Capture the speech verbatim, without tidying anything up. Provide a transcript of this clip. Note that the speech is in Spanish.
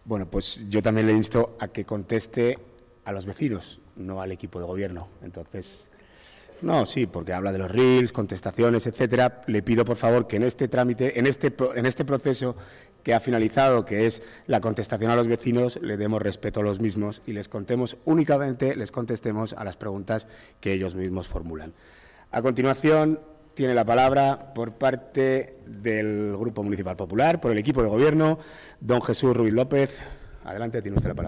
Bueno, pues yo también le insto a que conteste a los vecinos, no al equipo de gobierno. Entonces, no, sí, porque habla de los reels, contestaciones, etcétera. Le pido, por favor, que en este trámite, en este, en este proceso que ha finalizado, que es la contestación a los vecinos, le demos respeto a los mismos y les contemos únicamente, les contestemos a las preguntas que ellos mismos formulan. A continuación, tiene la palabra por parte del Grupo Municipal Popular, por el equipo de gobierno, don Jesús Ruiz López. Adelante, tiene usted la palabra.